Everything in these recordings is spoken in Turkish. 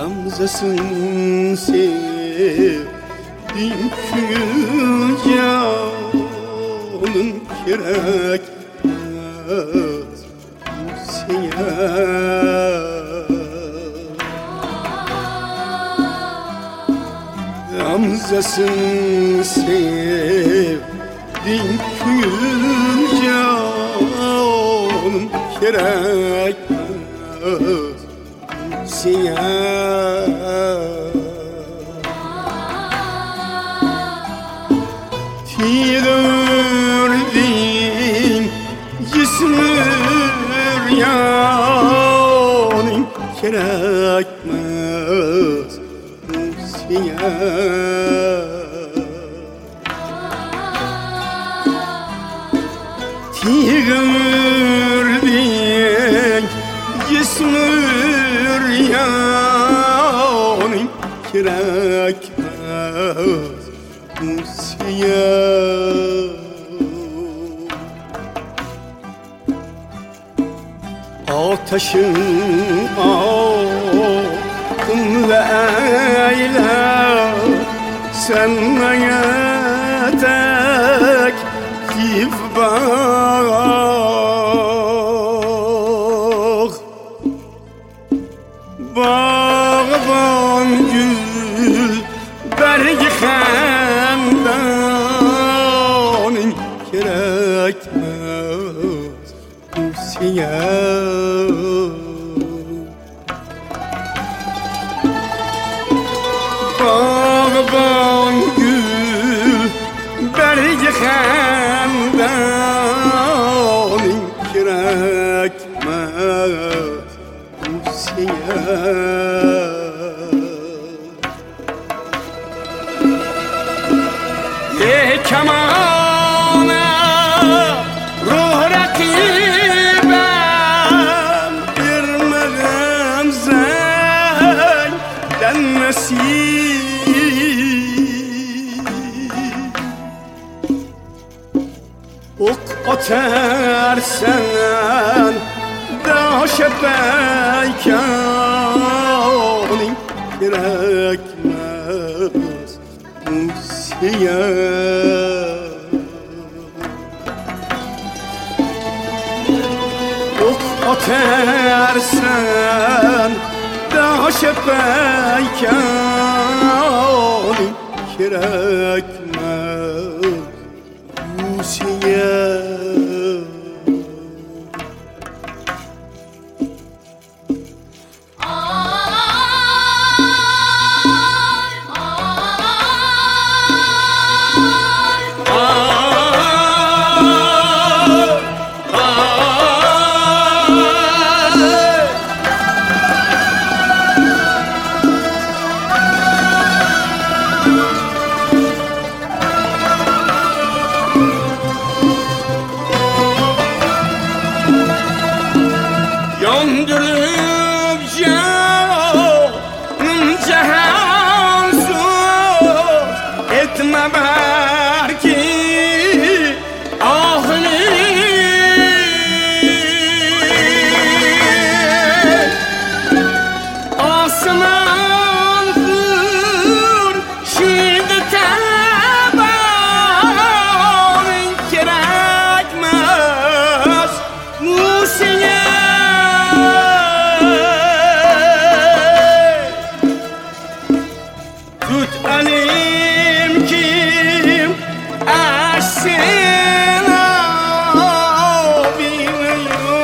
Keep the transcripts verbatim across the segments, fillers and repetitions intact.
Gamzesini sevdim kül canım gerekmez Hüseyin. Gamzesini sevdim kül canım gerekmez Hüseyin. Tiğirdin cismir yanım gerekmez Hüseyin. Tiğirdin cismir yanım gerekmez Hüseyin. Ateşin ağım ve eyle sen bana teklif bak. Bağban gül bergi xendanın gerekmez Hüseyin. Bağban gül bergi xendanın gerekmez Hüseyin. Ey kemana ruh rakibem girmeden zeylenmesin. Ok atarsan daşet beykanın gerekmez Hüseyin. Ok atarsan daşet beykanın gerekmez Hüseyin. Yandırıp canım cehansız etme belki ahını. Asmansın şimdi tebanın gerekmez Hüseyin. Tut elim kim eşsin abine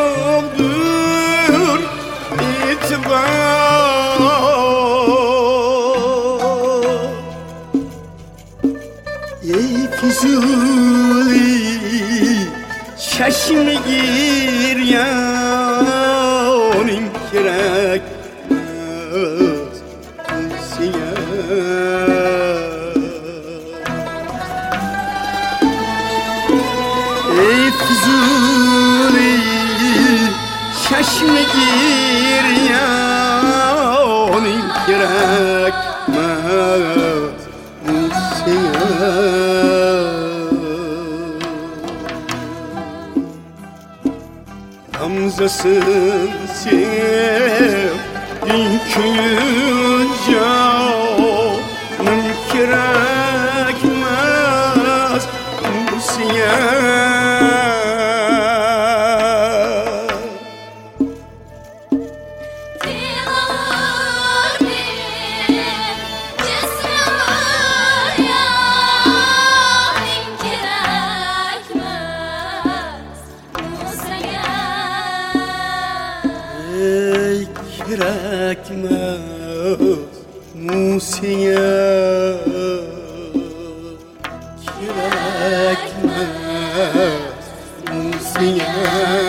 yoktur itibar. Ey Füzuli çeşmi gir yanın gerekmez Ey Füzuli çeşmi gir yanın gerekmez Hüseyin. Gamzesini sevdim kül Musiye kirekmez Musiye